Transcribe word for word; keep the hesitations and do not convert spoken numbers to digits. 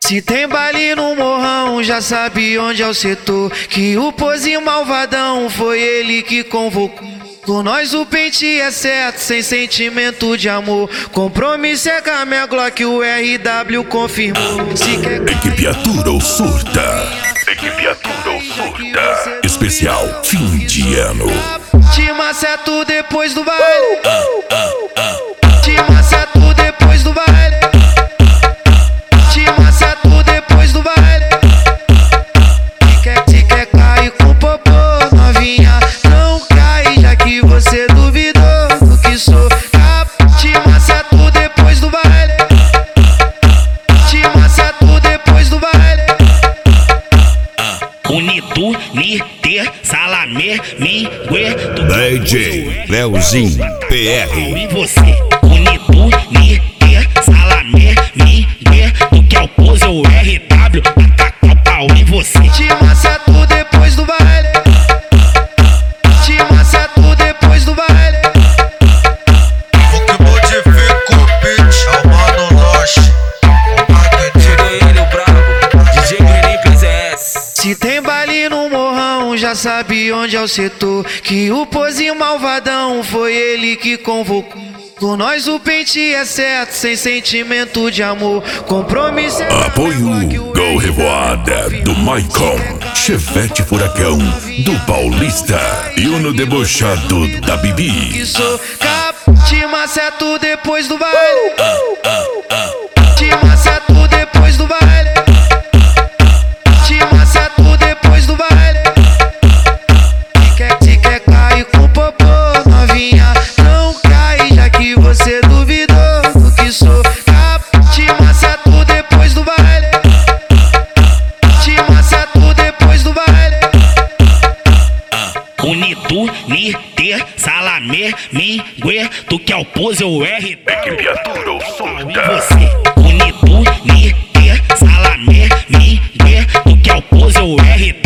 Se tem baile no morrão, já sabe onde é o setor. Que o pozinho malvadão foi ele que convocou. Com nós o pente é certo, sem sentimento de amor. Compromisso é com a minha Glock, o R W confirmou. Se quer Equipe atura ou surta. Equipe atura ou surta. Especial fim de ano. Te maceto depois do baile. Te maceto depois do baile. Te maceto depois do baile. Se quer, se quer cair com popô, novinha, não cai, já que você duvidou do que sou. Te maceto depois do baile. Te maceto depois do baile. Unido, Niter, Salamé, Mingue, D J Leozinho P R. E você, Unido, Niter, Salamé, Mingue, tu que é o pose, o R W, ataca o pau em você. Te maceto depois do baile. Te maceto depois do baile. O que modifica o beat é o Mano Loche. Cheguei ele, o brabo, D J Guerreiro P Z S. Se tem baile no morrão, já sabe onde é o setor. Que o pozinho malvadão foi ele que convocou. Com nós o pente é certo, sem sentimento de amor. Compromisso é Apoio Gol Revoada do Maicon, Chevette Furacão do Paulista e Uno Debochado da Bibi. que sou cap. Te maceto depois do baile. Te maceto depois do baile. Te maceto depois do baile. Se quer, se quer cair com popô, novinha, não cai, já que você duvidou do que sou. Cap. Te maceto depois do baile. Te maceto depois do baile. Unido, Niter, Salamé, Mingue, tu que é o pose, o R W. Equipe atura ou E surta. você, Unido, Niter, Salamé, Mingue, tu que é o pose, o R W.